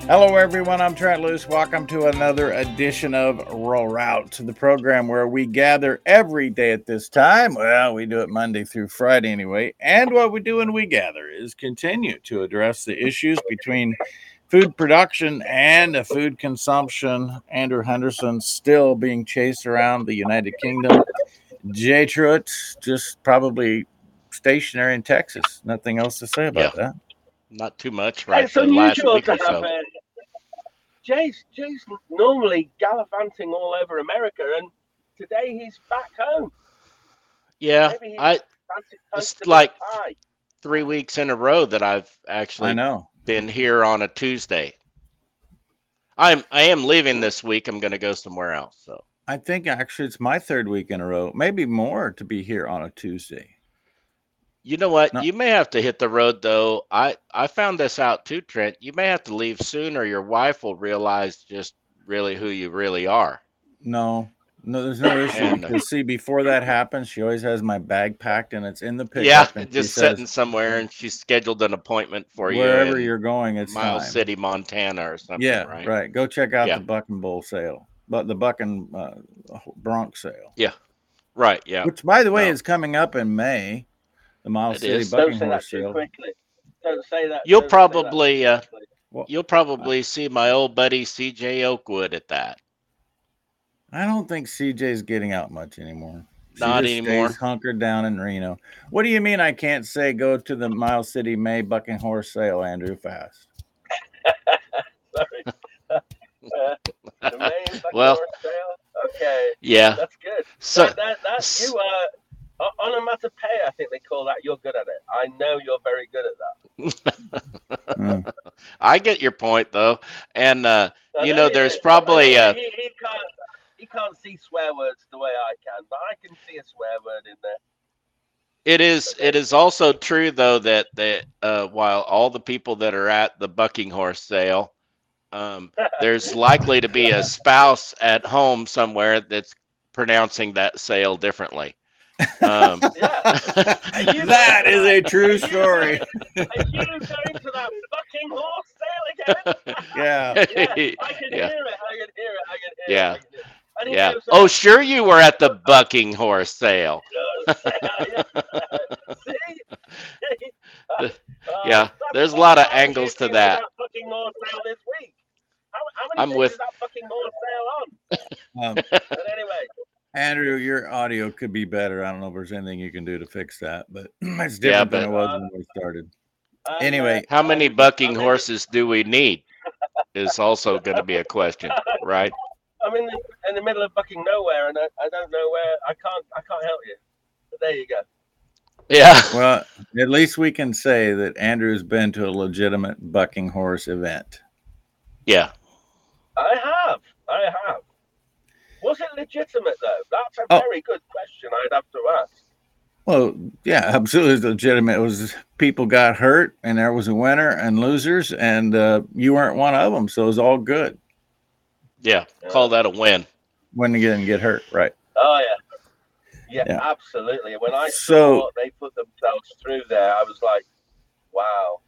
Hello, everyone. I'm Trent Luce. Welcome to another edition of Rural Route, the program where we gather every day at this time. Well, we do it Monday through Friday anyway. And what we do when we gather is continue to address the issues between food production and food consumption. Andrew Henderson still being chased around the United Kingdom. Jay Truitt just probably stationary in Texas. Nothing else to say about that. Not too much, right? It's unusual to have Jay's normally gallivanting all over America, and today he's back home. Yeah, it's like 3 weeks in a row that I've actually been here on a Tuesday. I am leaving this week. I'm going to go somewhere else. So I think actually it's my third week in a row, maybe more, to be here on a Tuesday. You know what? No. You may have to hit the road, though. I found this out too, Trent. You may have to leave soon, or your wife will realize just really who you really are. No, there's no issue. Because see, before that happens, she always has my bag packed and it's in the pickup. Yeah, and just sitting somewhere, and she's scheduled an appointment for you. Wherever you're going, it's Miles City, Montana, or something. Yeah, right. Go check out the Buck and Bull sale, but the Buck and Bronx sale. Yeah, right. Yeah. Which, by the way, is coming up in May. The Miles City Bucking Horse sale. Don't say that. You'll probably see my old buddy CJ Oakwood at that. I don't think CJ's getting out much anymore. Not anymore. Stays hunkered down in Reno. What do you mean I can't say go to the Miles City May Bucking Horse sale, Andrew, fast? Sorry. The May Bucking Horse sale? Okay. Yeah. That's good. So that's you onomatopoeia, I think they call that. You're good at it. I know you're very good at that. I get your point, though, and there's probably he can't see swear words the way I can, but I can see a swear word in there. It is also true, though, that while all the people that are at the Bucking Horse sale, there's likely to be a spouse at home somewhere that's pronouncing that sale differently. That is a true story. Are you going to that Bucking Horse sale again? Yeah. I can hear it. Yeah. Oh, sure, you were at the Bucking Horse sale. Yeah, there's a lot of angles to that. Bucking Horse sale this week. How I'm many with days is that Bucking Horse sale on? But anyway. Andrew, your audio could be better. I don't know if there's anything you can do to fix that, but it's different than it was when we started. Anyway, how many bucking horses do we need is also going to be a question, right? I'm in the middle of bucking nowhere, and I don't know where. I can't help you. But there you go. Yeah. Well, at least we can say that Andrew's been to a legitimate bucking horse event. Yeah. I have. Was it legitimate, though? That's a very good question I'd have to ask. Well, yeah, absolutely legitimate. It was people got hurt, and there was a winner and losers, and you weren't one of them, so it was all good. Yeah, call that a win. When you didn't get hurt, right? Oh, yeah. Yeah, absolutely. When I saw what they put themselves through there, I was like, wow.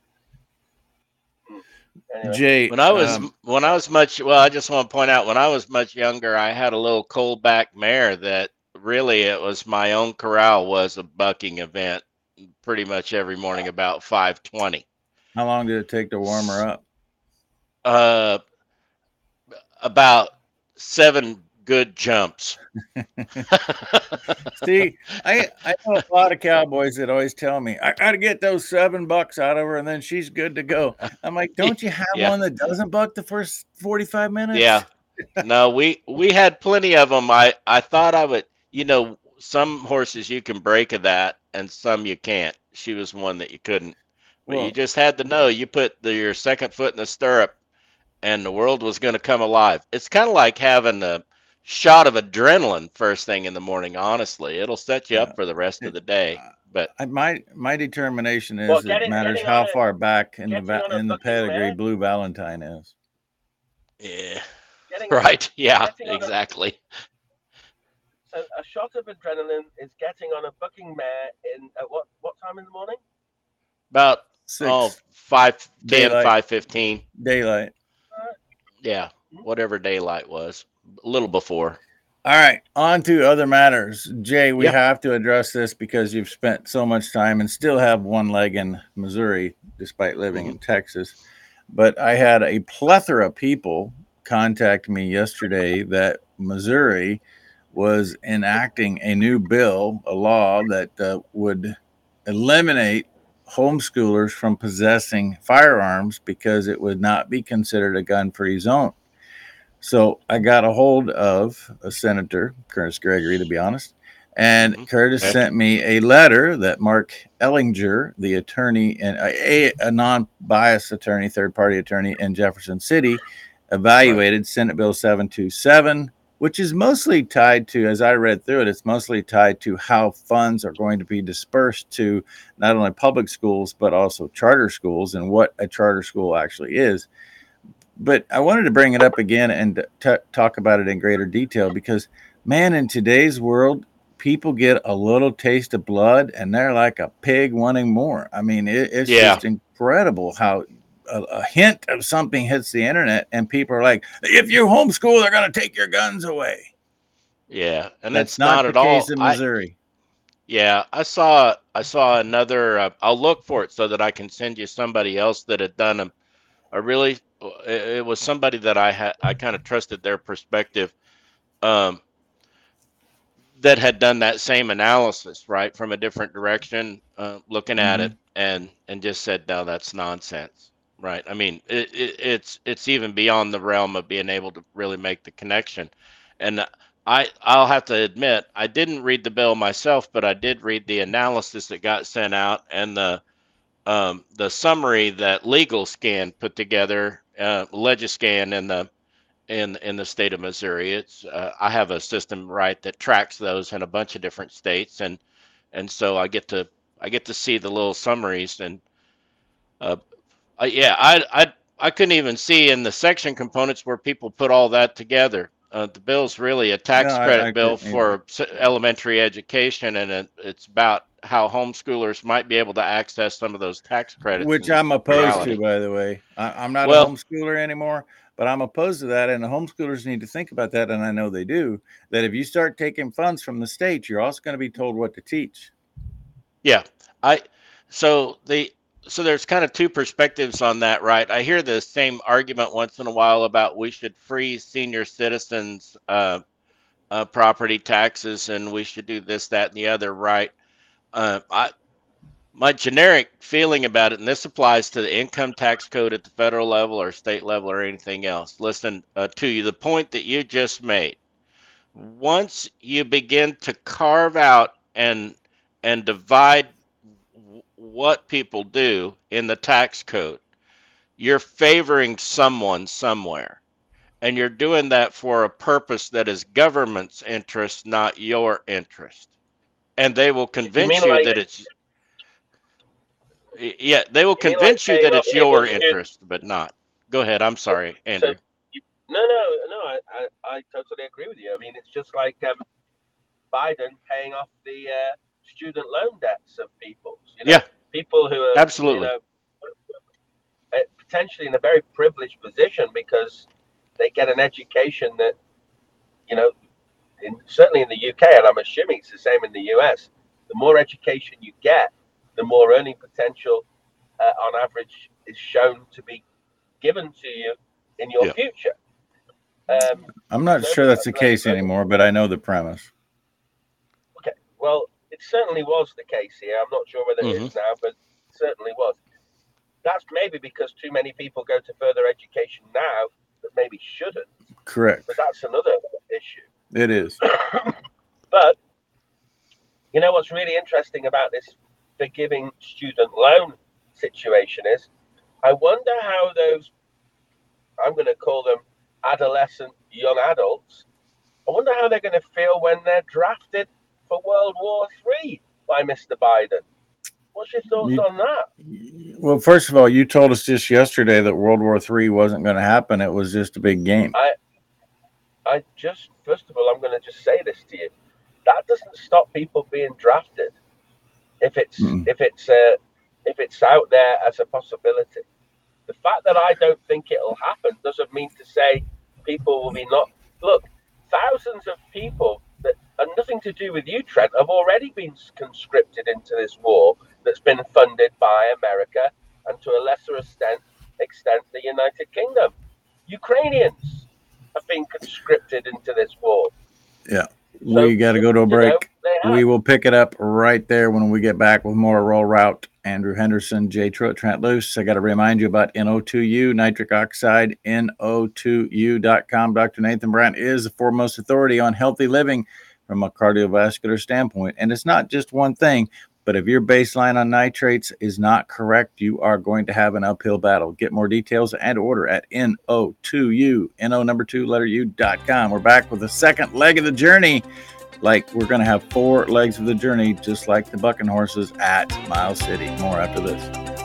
Anyway. Jay, when I was much, I just want to point out, when I was much younger, I had a little cold-back mare that really, it was my own corral, was a bucking event pretty much every morning about 5:20. How long did it take to warm her up? About 7 good jumps. See, I know a lot of cowboys that always tell me, I got to get those $7 out of her and then she's good to go. I'm like, don't you have one that doesn't buck the first 45 minutes? Yeah. No, we had plenty of them. I thought I would, some horses you can break of that and some you can't. She was one that you couldn't. But you just had to know, you put your second foot in the stirrup and the world was going to come alive. It's kind of like having a shot of adrenaline first thing in the morning. Honestly, it'll set you up for the rest of the day. But my determination is it matters how far back in the pedigree Blue Valentine is. Yeah. Right. Yeah. Exactly. So a shot of adrenaline is getting on a bucking mare at what time in the morning? About 5:10, 5:15. Daylight. Yeah, whatever daylight was, a little before. All right, on to other matters. Jay, we have to address this because you've spent so much time and still have one leg in Missouri, despite living in Texas. But I had a plethora of people contact me yesterday that Missouri was enacting a new bill, a law that would eliminate homeschoolers from possessing firearms because it would not be considered a gun-free zone. So I got a hold of a senator, Curtis Gregory, to be honest, and Curtis sent me a letter that Mark Ellinger, the attorney and a non-biased attorney, third-party attorney in Jefferson City, evaluated Senate Bill 727, which is mostly tied to, as I read through it, it's mostly tied to how funds are going to be dispersed to not only public schools, but also charter schools and what a charter school actually is. But I wanted to bring it up again and talk about it in greater detail because, man, in today's world, people get a little taste of blood and they're like a pig wanting more. I mean, it's just incredible how a hint of something hits the internet and people are like, if you homeschool, they're going to take your guns away. Yeah, and that's it's not the at all. Case in Missouri. I saw another. I'll look for it so that I can send you somebody else that had done a really. It was somebody that I kind of trusted their perspective, that had done that same analysis, right, from a different direction, looking at it and just said, no, that's nonsense, right? I mean, it's even beyond the realm of being able to really make the connection. And I'll have to admit, I didn't read the bill myself, but I did read the analysis that got sent out and the summary that LegalScan put together, Legiscan in the state of Missouri. It's I have a system, right, that tracks those in a bunch of different states, and so I get to see the little summaries, and I couldn't even see in the section components where people put all that together. The bill's really a tax credit bill for elementary education, and it's about how homeschoolers might be able to access some of those tax credits. Which I'm opposed to, by the way. I'm not a homeschooler anymore, but I'm opposed to that. And the homeschoolers need to think about that. And I know they do, that if you start taking funds from the state, you're also going to be told what to teach. Yeah. So there's kind of two perspectives on that, right? I hear the same argument once in a while about we should freeze senior citizens' property taxes and we should do this, that, and the other, right? My generic feeling about it, and this applies to the income tax code at the federal level or state level or anything else. Listen to you, the point that you just made. Once you begin to carve out and divide what people do in the tax code, you're favoring someone somewhere. And you're doing that for a purpose that is government's interest, not your interest. And they will convince you that it's... Yeah, they will convince you that it's your interest, but not. Go ahead. I'm sorry, Andrew. No. I totally agree with you. I mean, it's just like Biden paying off the student loan debts of people. People who are absolutely potentially in a very privileged position because they get an education that, certainly in the UK, and I'm assuming it's the same in the US. The more education you get, the more earning potential, on average, is shown to be given to you in your future. I'm not sure that's the case anymore, but I know the premise. Okay, well, it certainly was the case here. I'm not sure whether it is now, but it certainly was. That's maybe because too many people go to further education now that maybe shouldn't. Correct. But that's another issue. It is. But, what's really interesting about this forgiving student loan situation is, I wonder how those, I'm going to call them adolescent young adults, I wonder how they're going to feel when they're drafted for World War III by Mr. Biden. What's your thoughts on that? Well, first of all, you told us just yesterday that World War III wasn't going to happen. It was just a big game. First of all, I'm going to just say this to you. That doesn't stop people being drafted if it's out there as a possibility. The fact that I don't think it'll happen doesn't mean to say people will be not. Look, thousands of people that are nothing to do with you, Trent, have already been conscripted into this war that's been funded by America and to a lesser extent the United Kingdom. Ukrainians have been conscripted into this war. Yeah. So, we got to go to a break. We will pick it up right there when we get back with more Rural Route. Andrew Henderson, Jay Truitt, Trent Loos. I got to remind you about NO2U, nitric oxide, NO2U.com. Dr. Nathan Brandt is the foremost authority on healthy living from a cardiovascular standpoint. And it's not just one thing, but if your baseline on nitrates is not correct, you are going to have an uphill battle. Get more details and order at NO2U, NO2U.com. We're back with the second leg of the journey. Like we're going to have 4 legs of the journey, just like the bucking horses at Miles City. More after this.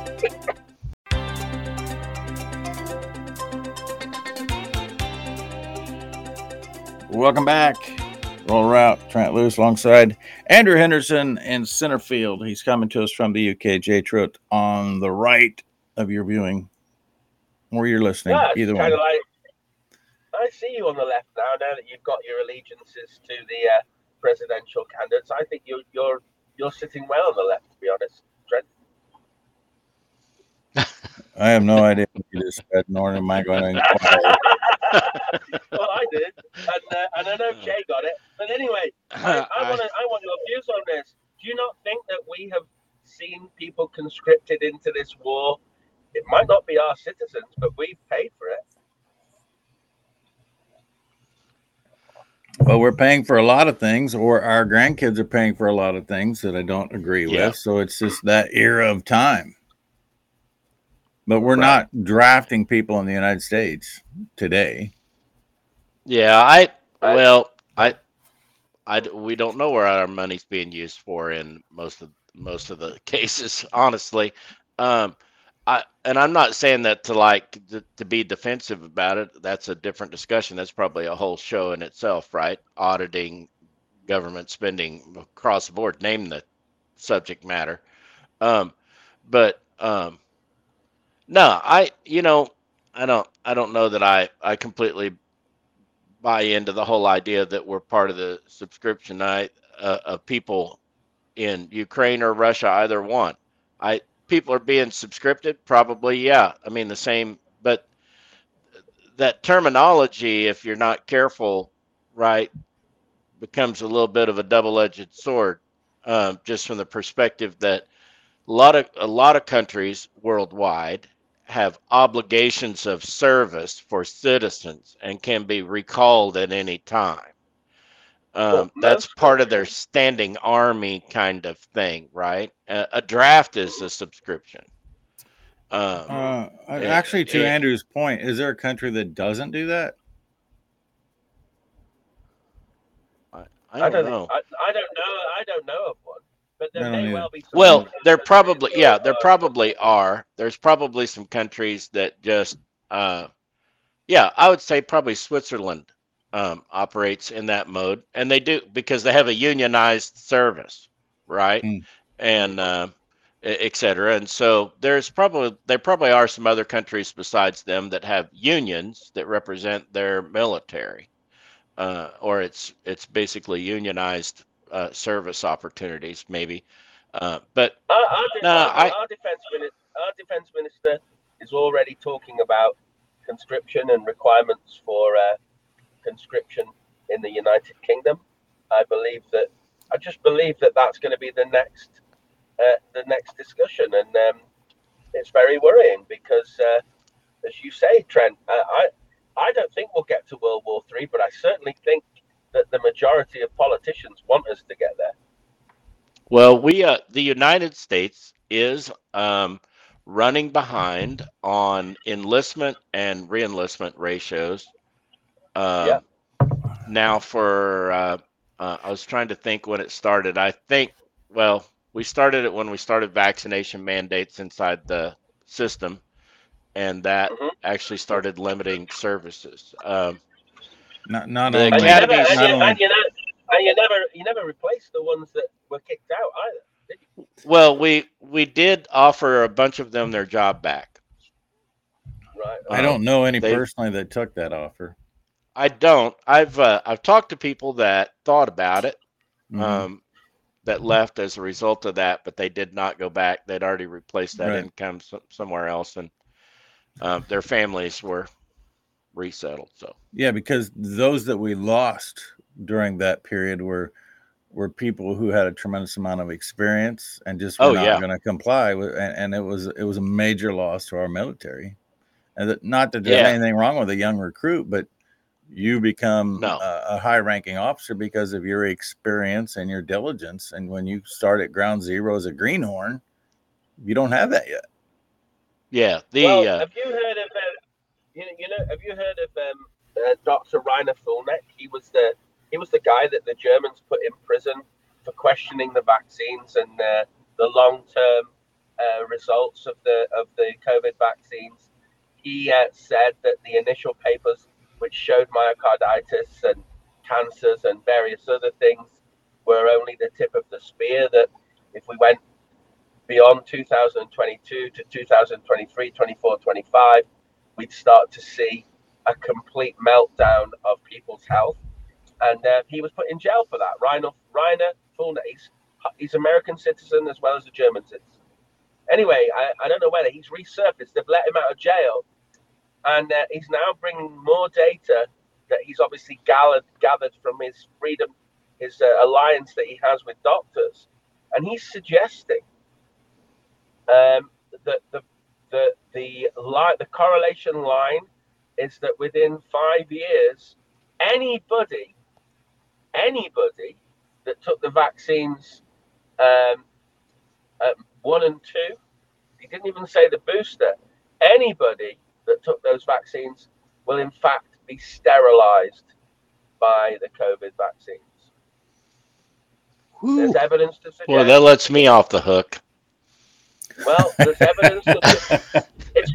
Welcome back. Rural Route, Trent Loos alongside Andrew Henderson in center field. He's coming to us from the UK. Jay Truitt on the right of your viewing, or you're listening. Yeah, either kind one. Of like, I see you on the left now that you've got your allegiances to the presidential candidates. I think you're sitting well on the left, to be honest, Trent. I have no idea what you just said, nor am I going to inquire. Well, I did, and I know Jay got it. But anyway, I want your views on this. Do you not think that we have seen people conscripted into this war? It might not be our citizens, but we've paid for it. Well, we're paying for a lot of things, or our grandkids are paying for a lot of things that I don't agree with. So it's just that era of time. But we're not drafting people in the United States today. Yeah, we don't know where our money's being used for in most of the cases, honestly. And I'm not saying that to be defensive about it. That's a different discussion. That's probably a whole show in itself, right? Auditing government spending across the board, name the subject matter. No, I don't know that I completely buy into the whole idea that we're part of the subscription of people in Ukraine or Russia, either one. People are being subscripted, probably, yeah. I mean, the same, but that terminology, if you're not careful, right, becomes a little bit of a double-edged sword, just from the perspective that a lot of countries worldwide have obligations of service for citizens and can be recalled at any time. That's part of their standing army kind of thing, right? A draft is a subscription. Actually, to Andrew's point, is there a country that doesn't do that? I don't know. I don't know of one. But there may well be. Well, there probably are. There's probably some countries that just, I would say probably Switzerland operates in that mode, and they do because they have a unionized service, right? And et cetera. And so there probably are some other countries besides them that have unions that represent their military, or it's basically unionized service opportunities, maybe. But our defense minister is already talking about conscription and requirements for conscription in the United Kingdom. I just believe that that's going to be the next discussion, and it's very worrying because, as you say, Trent, I don't think we'll get to World War III, but I certainly think that the majority of politicians want us to get there. Well, the United States is running behind on enlistment and reenlistment ratios. Now I was trying to think when it started. I think, we started it when we started vaccination mandates inside the system, and that actually started limiting services. Not the only, academies, you never replaced the ones that were kicked out either, did you? Well, we did offer a bunch of them their job back. I don't know any they personally that took that offer. I don't. I've talked to people that thought about it, Mhm. that left as a result of that, but they did not go back. They'd already replaced that Right. income somewhere else, and their families were resettled. So Yeah, because those that we lost during that period were people who had a tremendous amount of experience and just were oh not yeah, going to comply with, and it was a major loss to our military. And not that there's yeah, anything wrong with a young recruit, but you become no, a high-ranking officer because of your experience and your diligence. And when you start at ground zero as a greenhorn, you don't have that yet. yeah. Well, The have you heard of have you heard of Dr. Rainer Fulneck? He was the guy that the Germans put in prison for questioning the vaccines and the long-term results of the COVID vaccines. He said that the initial papers, which showed myocarditis and cancers and various other things, were only the tip of the spear. That if we went beyond 2022 to 2023, 24, 25, we'd start to see a complete meltdown of people's health. And he was put in jail for that. Rainer Fulner, he's American citizen as well as a German citizen. Anyway, I don't know whether he's resurfaced. They've let him out of jail, and he's now bringing more data that he's obviously gathered from his freedom, his alliance that he has with doctors, and he's suggesting that the correlation line is that within 5 years, anybody that took the vaccines 1 and 2, he didn't even say the booster, anybody that took those vaccines will in fact be sterilized by the COVID vaccines. There's evidence to suggest. Well, that lets me off the hook. Well, there's evidence to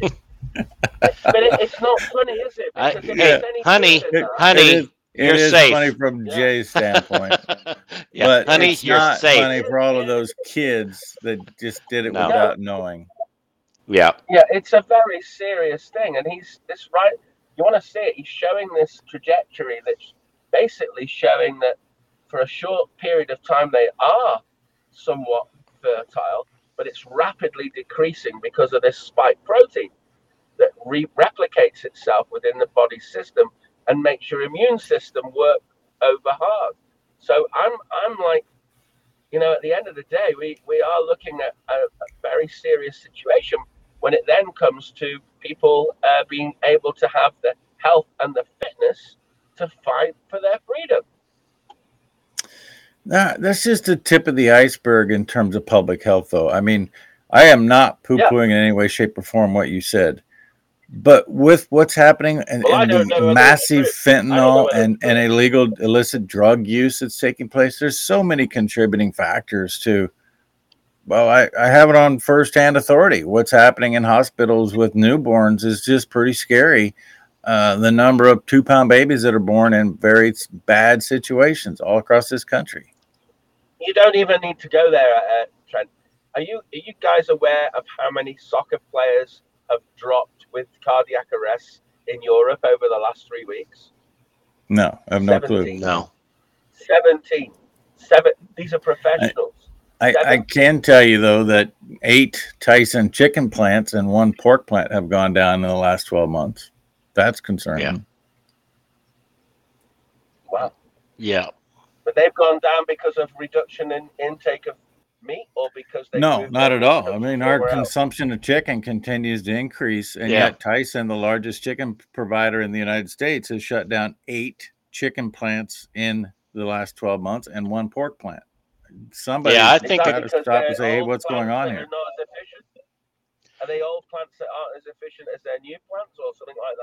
it's not funny, is it? Honey, It is safe. funny from Jay's standpoint. Yeah, but honey, it's you're not safe. funny for all of those kids that just did it No. without knowing. Yeah. Yeah, it's a very serious thing, and he's this right. You want to see it? He's showing this trajectory that's basically showing that for a short period of time they are somewhat fertile, but it's rapidly decreasing because of this spike protein that replicates itself within the body system and makes your immune system work over hard. So I'm like, at the end of the day, we are looking at a very serious situation when it then comes to people being able to have the health and the fitness to fight for their freedom. That's just the tip of the iceberg in terms of public health, though. I mean, I am not poo-pooing in any way, shape, or form what you said. But with what's happening and the massive fentanyl and illegal illicit drug use that's taking place, there's so many contributing factors to, well, I have it on firsthand authority. What's happening in hospitals with newborns is just pretty scary. The number of 2-pound babies that are born in very bad situations all across this country. You don't even need to go there, Trent. Are you guys aware of how many soccer players have dropped with cardiac arrests in Europe over the last 3 weeks? No, I have no clue. No. 17. These are professionals. I can tell you, though, that 8 Tyson chicken plants and 1 pork plant have gone down in the last 12 months. That's concerning. Yeah. Wow. Yeah. But they've gone down because of reduction in intake of meat, or because they no, not at all. I mean, our consumption of chicken continues to increase, and yet Tyson, the largest chicken provider in the United States, has shut down 8 chicken plants in the last 12 months and 1 pork plant. Somebody, I think got to stop and say, "Hey, what's going on here?" Are they old plants that aren't as efficient as their new plants, or something like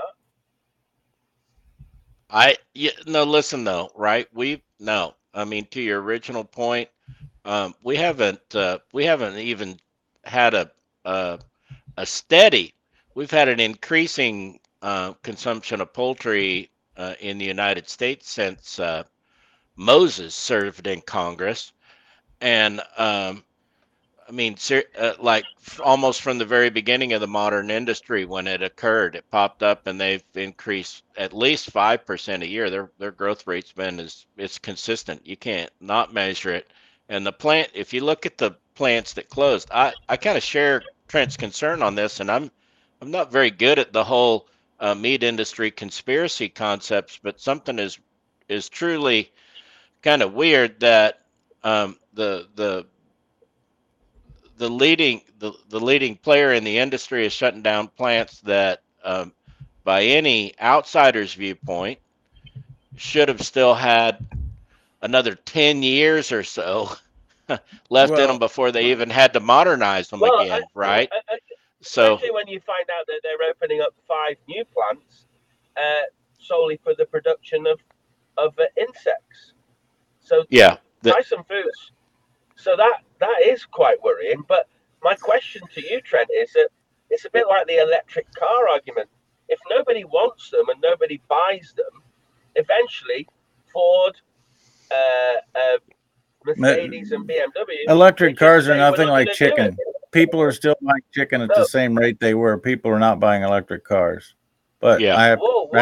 that? No, listen though, right? I mean, to your original point, we haven't even had a steady. We've had an increasing consumption of poultry in the United States since Moses served in Congress, and I mean, like almost from the very beginning of the modern industry when it occurred, it popped up and they've increased at least 5% a year. Their growth rate's been it's consistent. You can't not measure it. And the plant, if you look at the plants that closed, I kind of share Trent's concern on this, and I'm not very good at the whole meat industry conspiracy concepts, but something is truly kind of weird that the leading player in the industry is shutting down plants that, by any outsider's viewpoint, should have still had another 10 years or so left in them before they even had to modernize them again, right? Especially when you find out that they're opening up 5 new plants solely for the production of insects. So yeah, Tyson Foods. So that is quite worrying. But my question to you, Trent, is that it's a bit like the electric car argument. If nobody wants them and nobody buys them, eventually Ford, Mercedes, and BMW. Electric cars are nothing like chicken. People are still buying chicken at the same rate they were. People are not buying electric cars. But yeah.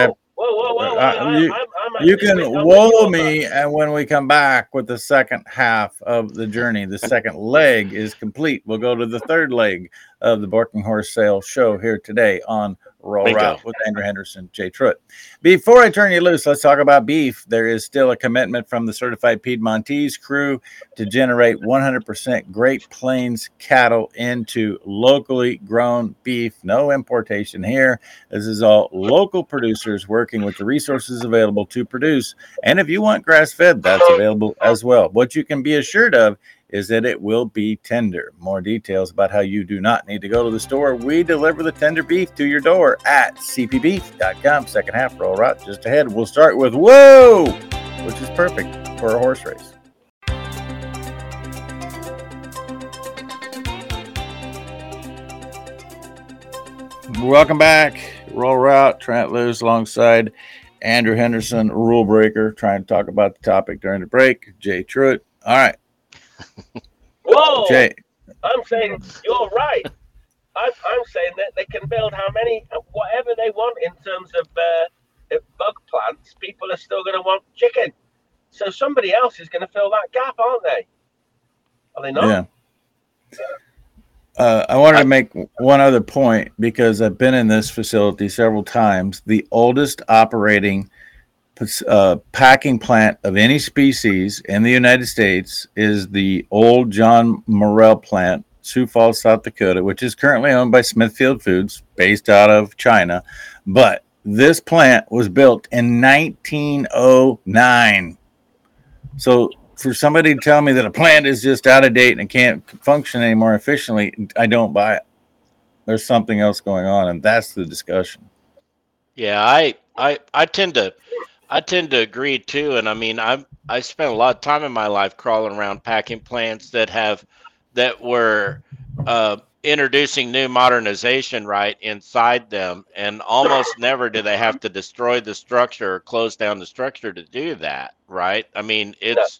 You can whoa me, and when we come back with the second half of the journey, the second leg is complete. We'll go to the third leg of the Barking Horse Sale show here today on Roll Route with Andrew Henderson, Jay Truitt. Before I turn you loose, let's talk about beef. There is still a commitment from the Certified Piedmontese crew to generate 100% Great Plains cattle into locally grown beef. No importation here. This is all local producers working with the resources available to produce. And if you want grass-fed, that's available as well. What you can be assured of is that it will be tender. More details about how you do not need to go to the store. We deliver the tender beef to your door at cpbeef.com. Second half, Roll Route just ahead. We'll start with whoa, which is perfect for a horse race. Welcome back. Roll Route, Trent Loos alongside Andrew Henderson, rule breaker, trying to talk about the topic during the break. Jay Truitt. All right. Whoa! Jay. I'm saying you're right. I'm saying that they can build whatever they want in terms of bug plants. People are still going to want chicken. So somebody else is going to fill that gap, aren't they? Are they not? Yeah. I wanted to make one other point because I've been in this facility several times. The oldest operating packing plant of any species in the United States is the old John Morrell plant, Sioux Falls, South Dakota, which is currently owned by Smithfield Foods, based out of China. But this plant was built in 1909. So for somebody to tell me that a plant is just out of date and can't function anymore efficiently, I don't buy it. There's something else going on, and that's the discussion. Yeah, I tend to agree too, and I mean I spent a lot of time in my life crawling around packing plants that were introducing new modernization right inside them, and almost never do they have to destroy the structure or close down the structure to do that, right? I mean it's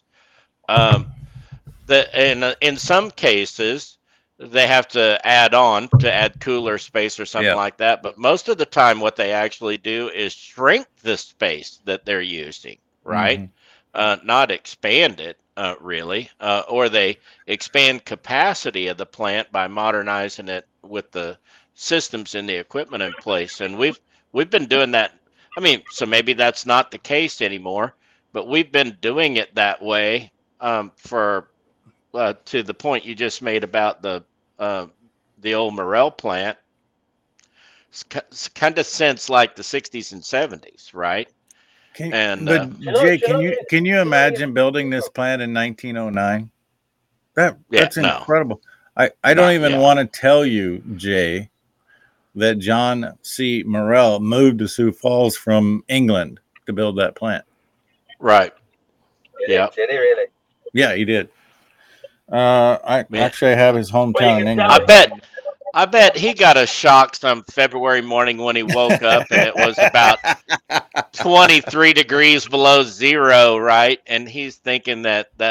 in some cases they have to add cooler space or something like that. But most of the time what they actually do is shrink the space that they're using, right? Mm-hmm. Not expand it, really. Or they expand capacity of the plant by modernizing it with the systems and the equipment in place. And we've been doing that. I mean, so maybe that's not the case anymore, but we've been doing it that way for to the point you just made about the old Morrell plant. It's kind of since like the 60s and 70s, right? Jay, can you imagine building this plant in 1909? That's incredible. I don't even want to tell you, Jay, that John C. Morrell moved to Sioux Falls from England to build that plant. Right. Yeah. Did he really? Yeah, he did. I actually have his hometown in England. I bet he got a shock some February morning when he woke up and it was about 23 degrees below zero, right? And he's thinking that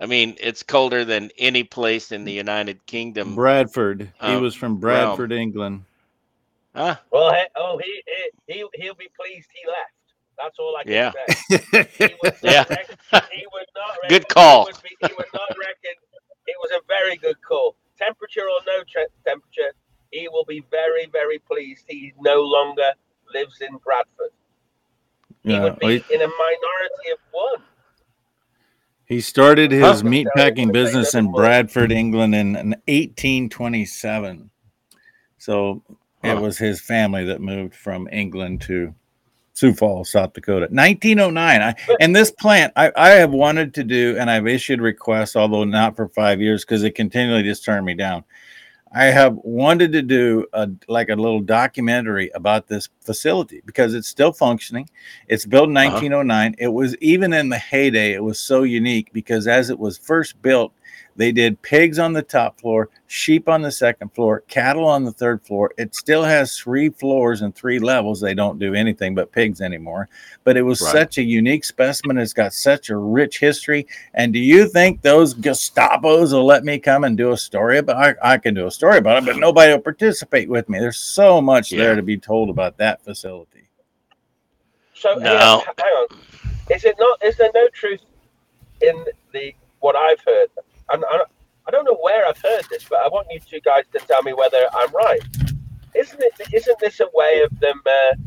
I mean, it's colder than any place in the United Kingdom. Bradford. He was from Bradford, realm. England. Huh? Well, he'll be pleased he left. That's all I can Yeah. say. He would Yeah. he would not Good call. He would not reckon it was a very good call. Temperature or no temperature, he will be very, very pleased he no longer lives in Bradford. He would be in a minority of one. He started his meatpacking business in Bradford, England in 1827. So it was his family that moved from England to Sioux Falls, South Dakota. 1909. And this plant, I have wanted to do, and I've issued requests, although not for 5 years, because they continually just turn me down. I have wanted to do a little documentary about this facility because it's still functioning. It's built in 1909. It was, even in the heyday, it was so unique because as it was first built, they did pigs on the top floor, sheep on the second floor, cattle on the third floor. It still has 3 floors and 3 levels. They don't do anything but pigs anymore. But it was such a unique specimen. It's got such a rich history. And do you think those Gestapos will let me come and do a story about it? I can do a story about it, but nobody will participate with me. There's so much there to be told about that facility. So hang on. Is there no truth in what I've heard? I don't know where I've heard this, but I want you two guys to tell me whether I'm right. Isn't this a way of them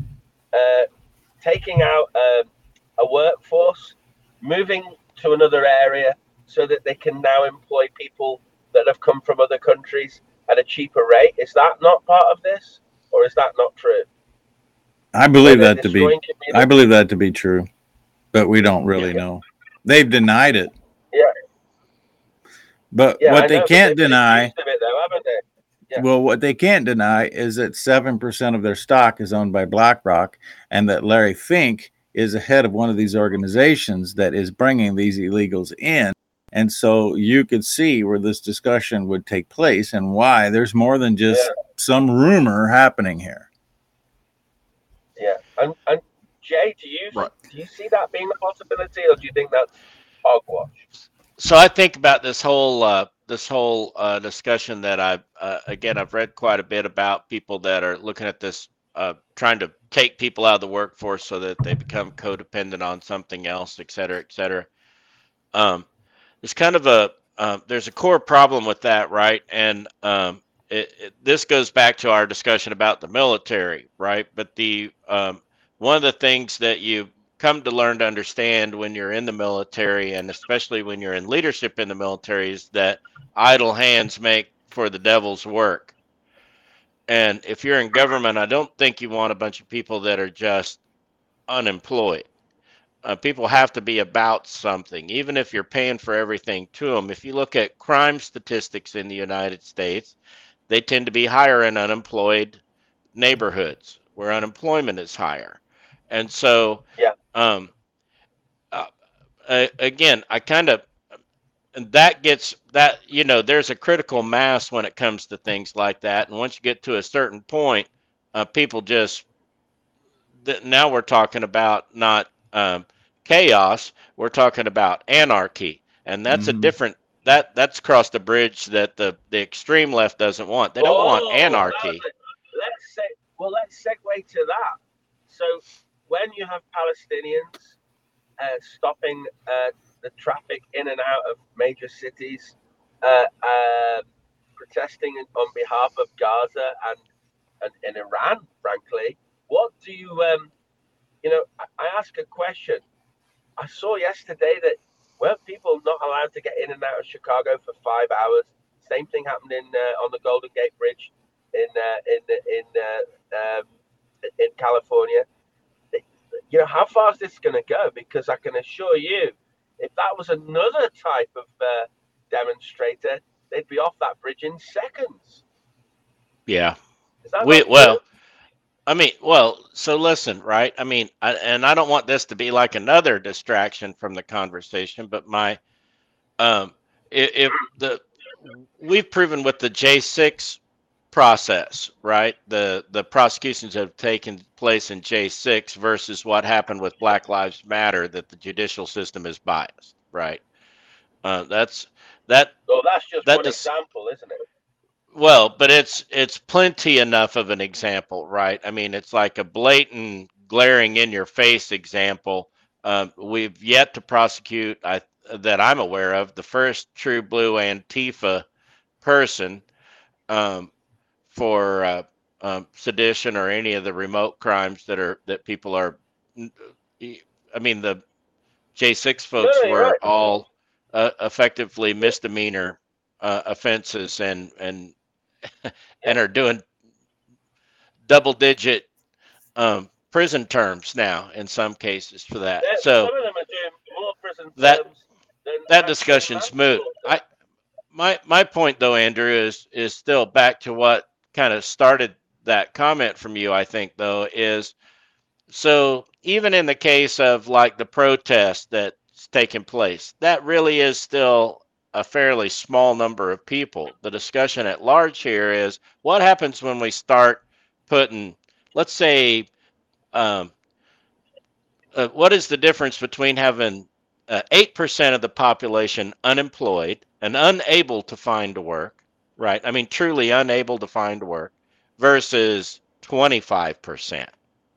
taking out a workforce, moving to another area so that they can now employ people that have come from other countries at a cheaper rate? Is that not part of this, or is that not true? I believe that to be true, but we don't really know. They've denied it. Yeah. But what they can't deny, well, what they can't deny is that 7% of their stock is owned by BlackRock, and that Larry Fink is the head of one of these organizations that is bringing these illegals in. And so you could see where this discussion would take place and why there's more than just some rumor happening here. Yeah. And Jay, do you see that being a possibility, or do you think that's hogwash? So I think about this whole discussion that I've read quite a bit about people that are looking at this, trying to take people out of the workforce so that they become codependent on something else, et cetera, et cetera. There's kind of there's a core problem with that, right? And this goes back to our discussion about the military, right? But one of the things that you come to learn to understand when you're in the military, and especially when you're in leadership in the military, is that idle hands make for the devil's work. And if you're in government, I don't think you want a bunch of people that are just unemployed. People have to be about something, even if you're paying for everything to them. If you look at crime statistics in the United States, they tend to be higher in unemployed neighborhoods where unemployment is higher. And so, again, I kind of, that gets that, there's a critical mass when it comes to things like that. And once you get to a certain point, people just, now we're talking about not chaos, we're talking about anarchy. And that's a different, that's crossed the bridge that the extreme left doesn't want. They don't want anarchy. Let's segue to that. So when you have Palestinians stopping the traffic in and out of major cities, protesting on behalf of Gaza and Iran, frankly, what do you, I ask a question. I saw yesterday that weren't people not allowed to get in and out of Chicago for 5 hours? Same thing happened on the Golden Gate Bridge in California. How far is this going to go? Because I can assure you, if that was another type of demonstrator, they'd be off that bridge in seconds. Yeah. So listen, right? I mean, I don't want this to be like another distraction from the conversation, but we've proven with the J6 process, right? The prosecutions have taken place in J6 versus what happened with Black Lives Matter, that the judicial system is biased, right? That's Well, that's just that one dis- example, isn't it? Well, but it's plenty enough of an example, right? I mean, it's like a blatant, glaring in your face example. We've yet to prosecute, that I'm aware of, the first true blue Antifa person um, for sedition or any of the remote crimes that people are. I mean, the J6 No, folks you're were right. all effectively misdemeanor offenses and Yeah. are doing double digit prison terms now in some cases for that. So Some of them are doing more prison that terms than that actual discussion's moot. manslaughter. My point though, Andrew, is still back to what kind of started that comment from you. I think though is, so even in the case of like the protest that's taking place, that really is still a fairly small number of people. The discussion at large here is what happens when we start putting, let's say, um, what is the difference between having 8% of the population unemployed and unable to find work, right? I mean, truly unable to find work versus 25%.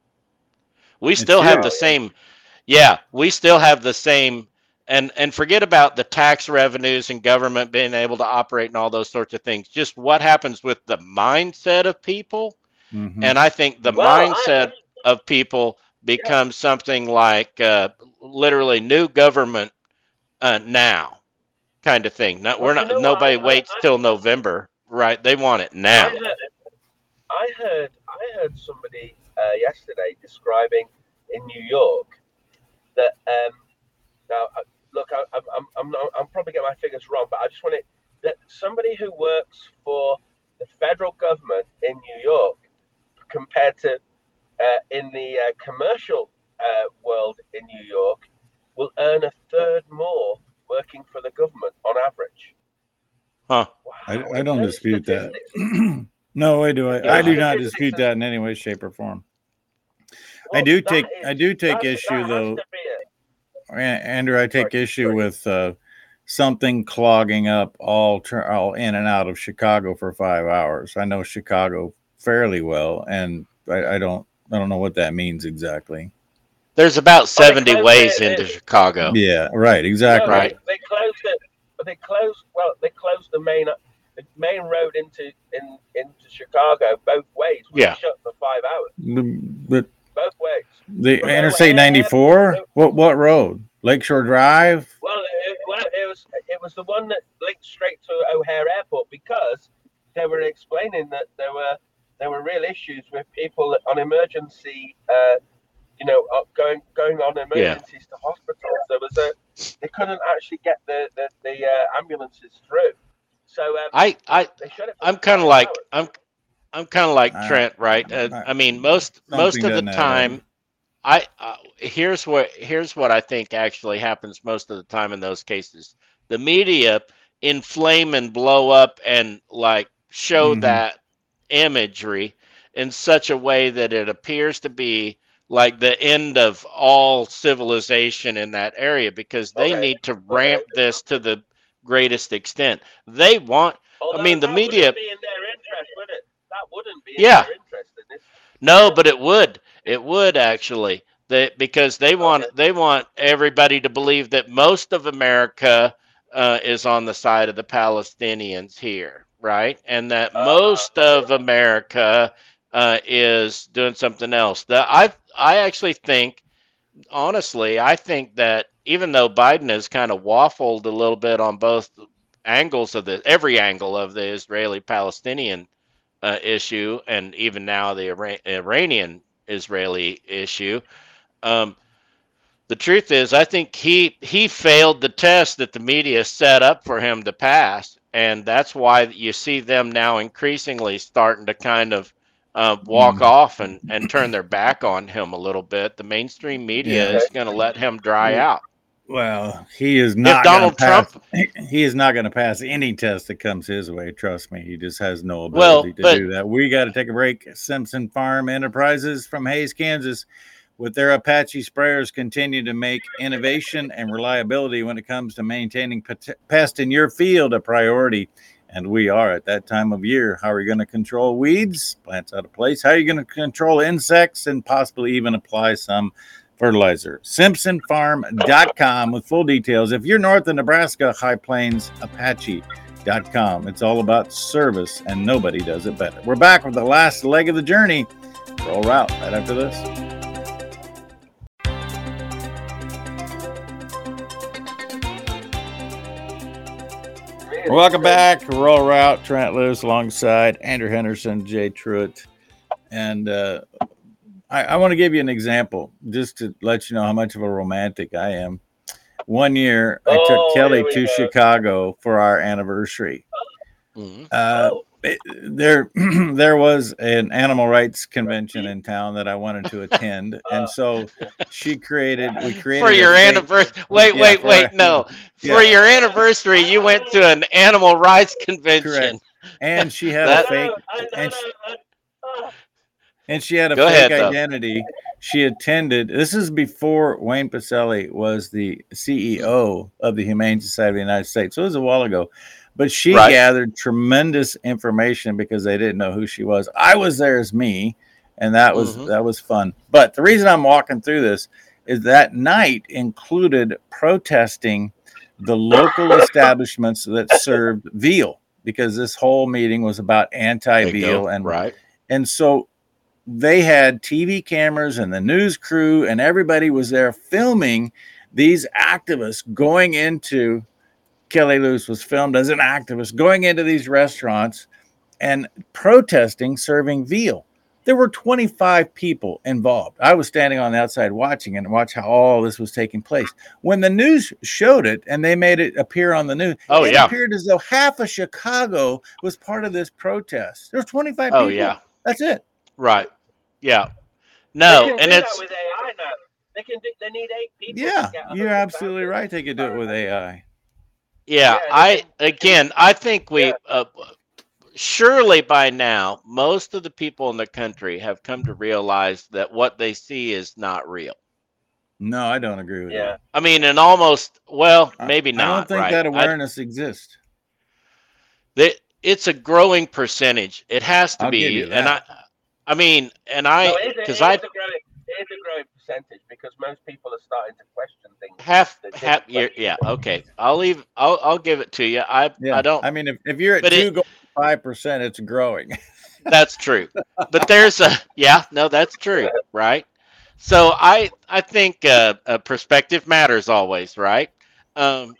We It's still have huge. the same, yeah, we still have the same, and forget about the tax revenues and government being able to operate and all those sorts of things. Just what happens with the mindset of people. Mm-hmm. And I think the Well, mindset of people becomes something like literally new government now kind of thing. Not, we're well, you not. know what? Nobody waits till November, right? They want it now. I heard somebody yesterday describing in New York that now look, I'm probably getting my figures wrong, but I just want it that somebody who works for the federal government in New York compared to in the commercial world in New York will earn a third more working for the government on average. Huh. Wow, I don't dispute that. No way do I. Yeah. I do not dispute that in any way, shape, or form. Well, I do take issue though, Andrew. I take issue with something clogging up all in and out of Chicago for 5 hours. I know Chicago fairly well, and I don't know what that means exactly. There's about 70 ways into Chicago. Yeah, right, exactly. No, right. They closed it. They closed. Well, they closed the main road into Chicago both ways. Yeah. Shut for 5 hours. But both ways. The Interstate 94. What road? Lakeshore Drive. Well, it was the one that linked straight to O'Hare Airport because they were explaining that there were real issues with people on emergency. Going on emergencies to hospitals. They couldn't actually get the ambulances through. So I'm kind of like I'm kind of like Trent, right? I mean, most of the time, here's what I think actually happens most of the time in those cases. The media inflame and blow up and like show that imagery in such a way that it appears to be like the end of all civilization in that area because they need to ramp this to the greatest extent. They want, I mean, the media. Wouldn't be in their interest, would it? That wouldn't be in their interest in this. No, but it would. It would actually. Because they want everybody to believe that most of America is on the side of the Palestinians here, right? And that most of America is doing something else. I actually think, honestly, I think that even though Biden has kind of waffled a little bit on both angles of every angle of the Israeli-Palestinian issue, and even now the Iranian-Israeli issue. The truth is, I think he failed the test that the media set up for him to pass, and that's why you see them now increasingly starting to kind of walk off and turn their back on him a little bit. The mainstream media is going to let him dry out. Well, he is not. If Donald Trump, he is not going to pass any test that comes his way. Trust me, he just has no ability to do that. We got to take a break. Simpson Farm Enterprises from Hays, Kansas. With their Apache sprayers, continue to make innovation and reliability when it comes to maintaining pest in your field a priority. And we are at that time of year. How are you going to control weeds, plants out of place? How are you going to control insects and possibly even apply some fertilizer? SimpsonFarm.com with full details. If you're north of Nebraska, High Plains, Apache.com. It's all about service, and nobody does it better. We're back with the last leg of the journey. Roll Route right after this. Welcome back. Roll Route. Trent Lewis alongside Andrew Henderson, Jay Truitt. And I want to give you an example just to let you know how much of a romantic I am. One year, I took Kelly to Chicago for our anniversary. There was an animal rights convention in town that I wanted to attend, and so we created for your anniversary. Wait, no. For your anniversary, you went to an animal rights convention. Correct. And she had a fake, and she had a fake identity. She attended. This is before Wayne Pacelli was the CEO of the Humane Society of the United States. So it was a while ago. But she gathered tremendous information because they didn't know who she was. I was there as me, and that was fun. But the reason I'm walking through this is that night included protesting the local establishments that served veal, because this whole meeting was about anti-veal. And so they had TV cameras and the news crew, and everybody was there filming these activists going into Kelly Lewis was filmed as an activist going into these restaurants and protesting serving veal. There were 25 people involved. I was standing on the outside watching and watch how all this was taking place. When the news showed it and they made it appear on the news, it appeared as though half of Chicago was part of this protest. There's 25 people. Oh, yeah. That's it. Right. Yeah. No, and it's with AI now. They need 8 people. Yeah, you're absolutely right. They could do it with AI. Yeah, I think we surely by now most of the people in the country have come to realize that what they see is not real. No, I don't agree with that. I mean, and maybe not. I don't think that awareness exists. It's a growing percentage. It has to be, and it is a growing percentage because most people are starting to question things. Okay. I'll give it to you. I don't. I mean, if you're at 2.5%, it's growing. That's true. But there's that's true, right? So I think perspective matters always, right? And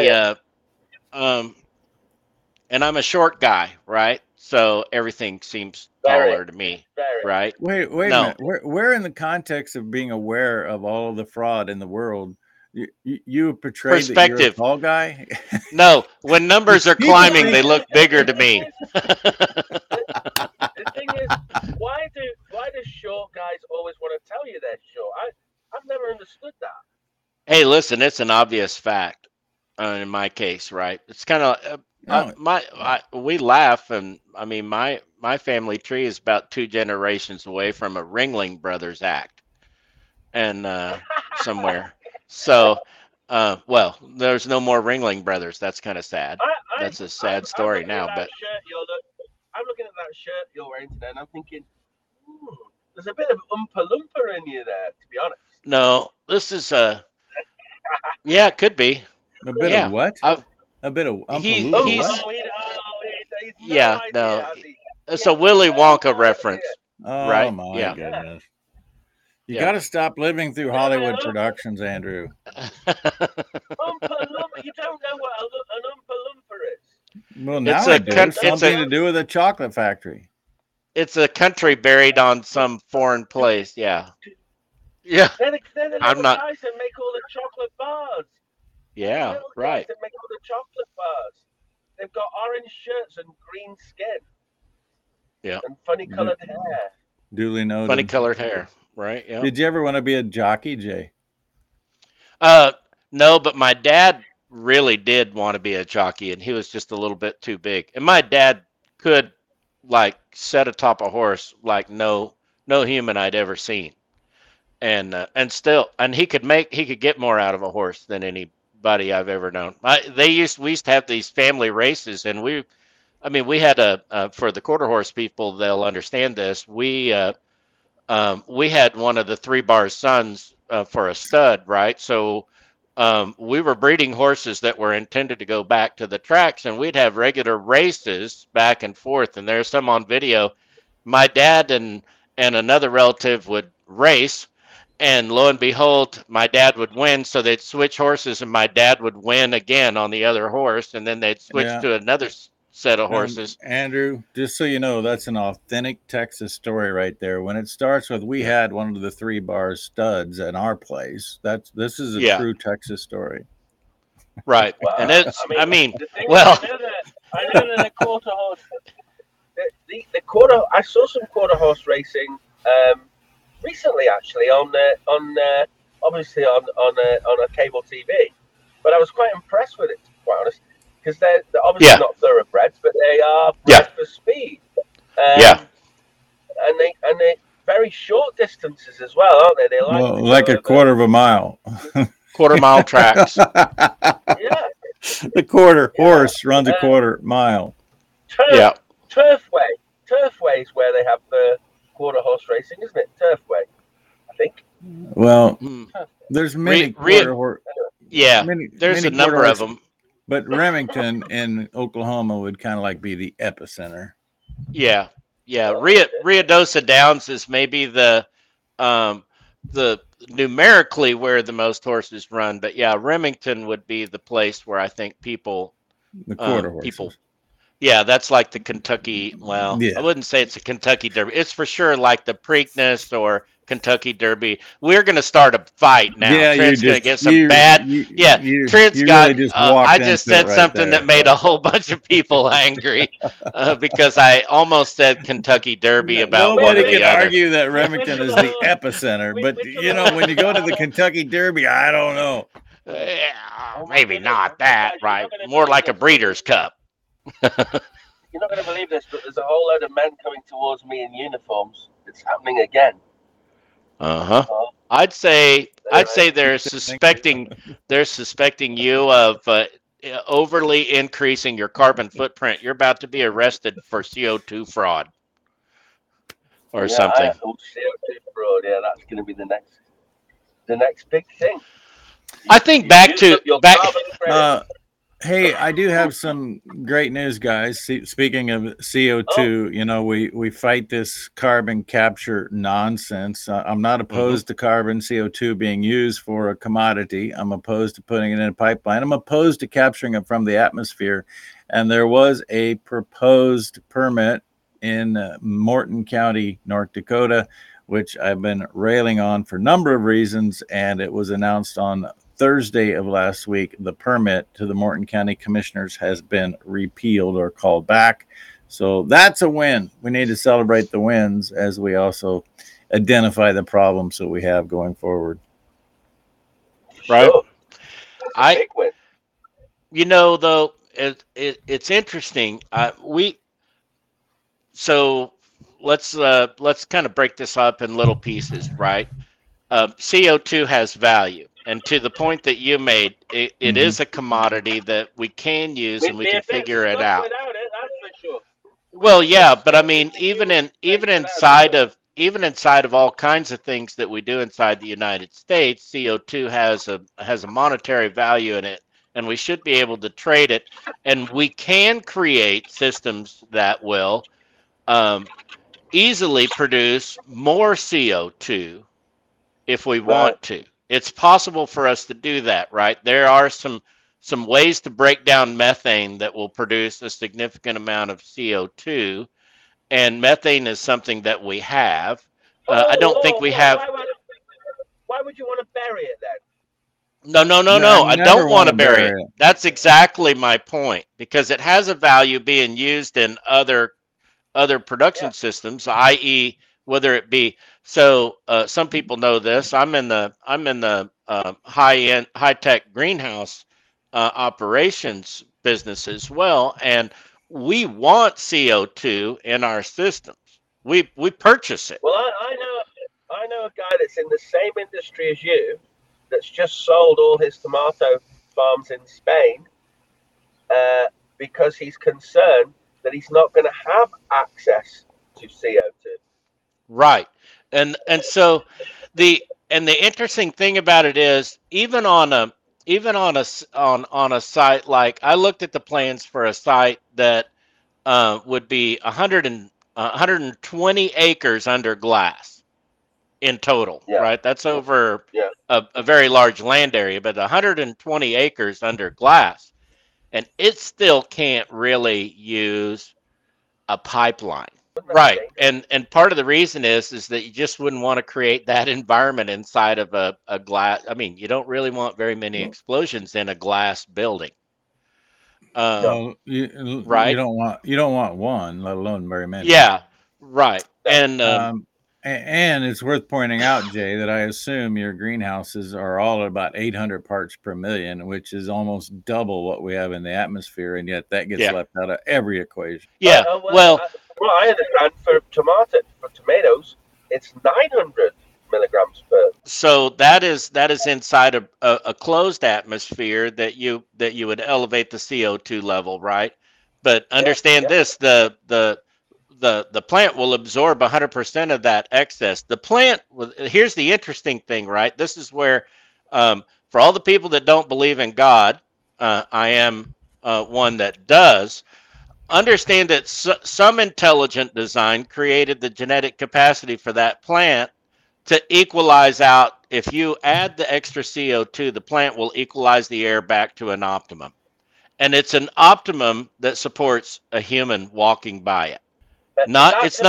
I'm a short guy, right? So everything seems taller to me, right? Wait a minute. We're in the context of being aware of all of the fraud in the world. You portray that you're a tall guy? No, when numbers are climbing, they look bigger to me. The thing is, why do short guys always want to tell you they're short? I've never understood that. Hey, listen, it's an obvious fact in my case, right? It's kind of we laugh, and I mean my family tree is about 2 generations away from a Ringling Brothers act, and somewhere. So, there's no more Ringling Brothers. That's kind of sad. That's a sad story now. But I'm looking at that shirt you're wearing today, and I'm thinking, there's a bit of Oompa Loompa in you there, to be honest. No, this is it could be. A bit of what? A bit of Oompa Loompa. It's a Willy Wonka reference. Oh, right? My goodness. You got to stop living through Hollywood productions, Andrew. Oompa Loompa. You don't know what an Oompa Loompa is. Well, now I do. It's something to do with a chocolate factory. It's a country buried on some foreign place. Yeah. They're the little guys that make all the chocolate bars. Yeah, right. That make all the chocolate bars. They've got orange shirts and green skin. Yeah. And funny colored hair. Duly noted. Funny colored hair. Right. Yeah. Did you ever want to be a jockey, Jay? No, but my dad really did want to be a jockey, and he was just a little bit too big. And my dad could sit atop a horse like no human I'd ever seen. and he could get more out of a horse than anybody I've ever known. We used to have these family races, and we had for the quarter horse people, they'll understand this. We had one of the 3 Bar sons for a stud, right? So we were breeding horses that were intended to go back to the tracks, and we'd have regular races back and forth. And there's some on video. My dad and another relative would race, and lo and behold, my dad would win. So they'd switch horses, and my dad would win again on the other horse, and then they'd switch to another set of horses. Andrew, just so you know, that's an authentic Texas story right there. When it starts with, we had one of the 3 Bar studs at our place. This is a true Texas story. Right. Well, and it's, I know that the quarter horse, the quarter, I saw some quarter horse racing recently, actually, obviously on a cable TV, but I was quite impressed with it, to be quite honest. Because they're obviously not thoroughbreds, but they are bred for speed. And they very short distances as well, aren't they? They like a quarter of a mile. Quarter mile tracks. The quarter horse runs a quarter mile. Turfway is where they have the quarter horse racing, isn't it? Turfway, I think. Well, there's many quarter horse. Yeah, there's a number of them. But Remington in Oklahoma would kind of like be the epicenter. Yeah. Ruidoso Downs is maybe the numerically where the most horses run, but Remington would be the place where I think the quarter horses. Yeah, that's like the Kentucky. Well, I wouldn't say it's a Kentucky Derby. It's for sure like the Preakness or Kentucky Derby. We're going to start a fight now. Yeah, Trent's going to get some bad. Trent's got. Really I just said something that made a whole bunch of people angry because I almost said Kentucky Derby about nobody one can other. argue that Remington is the epicenter, but when you go to the Kentucky Derby, I don't know. Maybe not that, right? More like a Breeders' Cup. You're not going to believe this, but there's a whole load of men coming towards me in uniforms. It's happening again. I'd say they're suspecting you of overly increasing your carbon footprint. You're about to be arrested for CO2 fraud or something. CO2 fraud. Yeah, that's going to be the next big thing. I think hey, I do have some great news, guys. Speaking of CO2, we fight this carbon capture nonsense. I'm not opposed to carbon CO2 being used for a commodity. I'm opposed to putting it in a pipeline. I'm opposed to capturing it from the atmosphere. And there was a proposed permit in Morton County, North Dakota, which I've been railing on for a number of reasons. And it was announced on Thursday of last week. The permit to the Morton County Commissioners has been repealed or called back. So that's a win. We need to celebrate the wins as we also identify the problems that we have going forward. Right. Though, it's interesting. Let's kind of break this up in little pieces, right? CO2 has value. And to the point that you made, it is a commodity that we can use and we can figure it out. Without it, that's for sure. Well, yeah, but I mean, even inside of all kinds of things that we do inside the United States, CO2 has a monetary value in it, and we should be able to trade it. And we can create systems that will easily produce more CO2 if we want to. It's possible for us to do that, right? There are some ways to break down methane that will produce a significant amount of CO2, and methane is something that we have. I don't think we have. Why would you want to bury it then? No. I don't want to bury it. That's exactly my point, because it has a value being used in other production systems, i.e., whether it be. So some people know this. I'm in the high-tech greenhouse operations business as well, and we want CO2 in our systems. We purchase it. Well, I know a guy that's in the same industry as you, that's just sold all his tomato farms in Spain because he's concerned that he's not going to have access to CO2. Right. And so the interesting thing about it is even on a site, like I looked at the plans for a site that would be 120 acres under glass in total, right? That's over a very large land area, but 120 acres under glass, and it still can't really use a pipeline. Right. And part of the reason is that you just wouldn't want to create that environment inside of a glass. I mean, you don't really want very many explosions in a glass building. Right. You don't want one, let alone very many. Yeah. Right. And it's worth pointing out, Jay, that I assume your greenhouses are all at about 800 parts per million, which is almost double what we have in the atmosphere, and yet that gets left out of every equation. Yeah. Well, I understand for tomatoes, it's 900 milligrams per. So that is inside a closed atmosphere that you would elevate the CO2 level, right? But understand this: the plant will absorb 100% of that excess. The plant, here's the interesting thing, right? This is where, for all the people that don't believe in God, I am one that does. Understand that some intelligent design created the genetic capacity for that plant to equalize out. If you add the extra CO2, the plant will equalize the air back to an optimum. And it's an optimum that supports a human walking by it. It's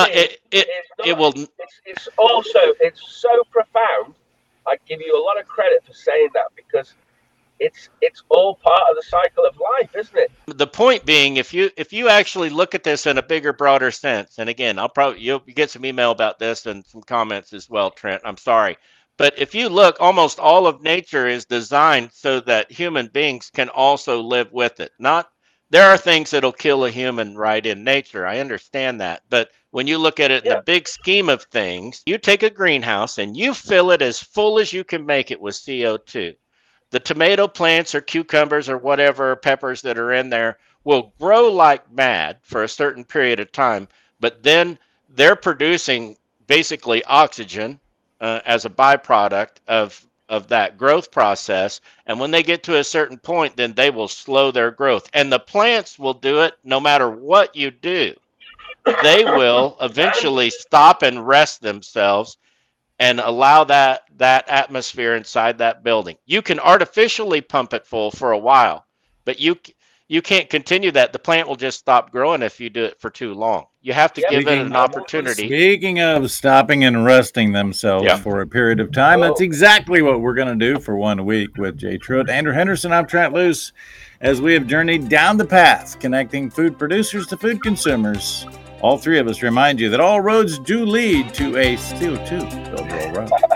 so profound. I give you a lot of credit for saying that, because it's all part of the cycle of life, isn't it? The point being, if you actually look at this in a bigger, broader sense, and again, you'll get some email about this and some comments as well, Trent. I'm sorry. But if you look, almost all of nature is designed so that human beings can also live with it. There are things that'll kill a human right in nature. I understand that. But when you look at it in the big scheme of things, you take a greenhouse and you fill it as full as you can make it with CO2. The tomato plants or cucumbers or whatever, peppers that are in there will grow like mad for a certain period of time. But then they're producing basically oxygen as a byproduct of that growth process. And when they get to a certain point, then they will slow their growth. And the plants will do it no matter what you do. They will eventually stop and rest themselves and allow that atmosphere inside that building. You can artificially pump it full for a while, but you can't continue that. The plant will just stop growing if you do it for too long. You have to give it an opportunity. Speaking of stopping and resting themselves for a period of time, that's exactly what we're going to do for 1 week with Jay Truitt, Andrew Henderson. I'm Trent Loos, as we have journeyed down the path connecting food producers to food consumers. All three of us remind you that all roads do lead to a CO2-filled roll route.